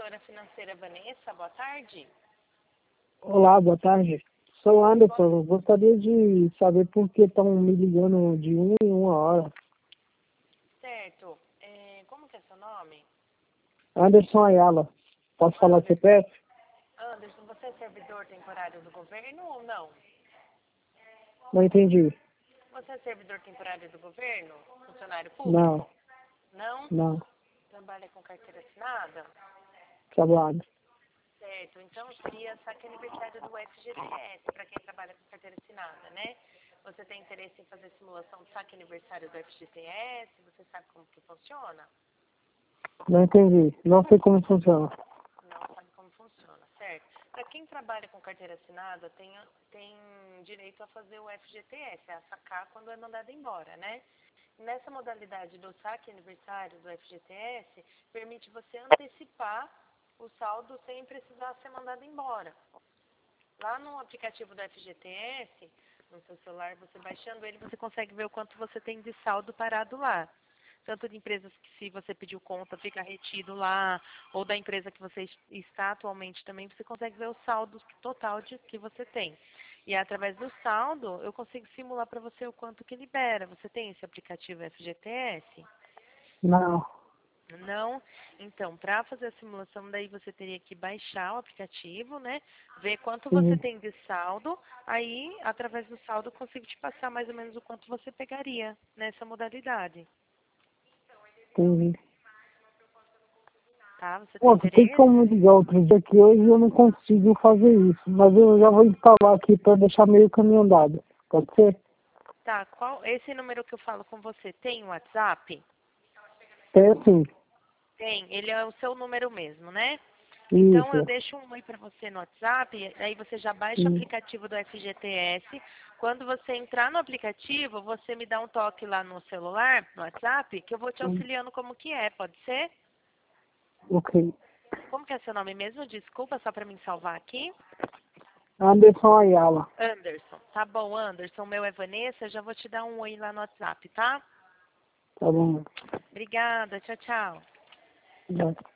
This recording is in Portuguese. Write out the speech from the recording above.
Consultora financeira Vanessa, boa tarde. Olá, boa tarde. Sou Anderson. Gostaria de saber por que estão me ligando de 1 em 1 hora. Certo. Como que é seu nome? Anderson Ayala. Posso falar CPF? Anderson, você é servidor temporário do governo ou não? Não entendi. Você é servidor temporário do governo? Funcionário Não, público? Não? não. Trabalha com carteira assinada? Trabalho. Certo. Então seria saque aniversário do FGTS, para quem trabalha com carteira assinada, né? Você tem interesse em fazer simulação de saque aniversário do FGTS? Você sabe como que funciona? Não entendi. Não sei como funciona. Não sabe como funciona, certo? Para quem trabalha com carteira assinada, tem direito a fazer o FGTS, a sacar quando é mandado embora, né? Nessa modalidade do saque aniversário do FGTS, permite você antecipar o saldo sem precisar ser mandado embora. Lá no aplicativo do FGTS, no seu celular, você baixando ele, você consegue ver o quanto você tem de saldo parado lá. Tanto de empresas que, se você pediu conta, fica retido lá, ou da empresa que você está atualmente também, você consegue ver o saldo total que você tem. E através do saldo, eu consigo simular para você o quanto que libera. Você tem esse aplicativo FGTS? Não. Não? Então, para fazer a simulação, daí você teria que baixar o aplicativo, né? Ver quanto você Entendi. tem de saldo. Aí, através do saldo, eu consigo te passar mais ou menos o quanto você pegaria nessa modalidade. Entendi. Tá? Você tem Pô, tu tem interesse? como me ligar outro dia que hoje eu não consigo fazer isso. Mas eu já vou instalar aqui para deixar meio caminho andado. Pode ser? Tá, esse número que eu falo com você tem WhatsApp? Tem assim. Tem, ele é o seu número mesmo, né? Então eu Isso. deixo um oi para você no WhatsApp, aí você já baixa o Sim. aplicativo do FGTS. Quando você entrar no aplicativo, você me dá um toque lá no celular, no WhatsApp, que eu vou te auxiliando como que é, pode ser? Ok. Como que é seu nome mesmo? Desculpa, só para mim salvar aqui. Anderson Ayala. Anderson. Tá bom, Anderson. Meu é Vanessa, eu já vou te dar um oi lá no WhatsApp, tá? Tá bom. Obrigada, tchau, tchau. Já.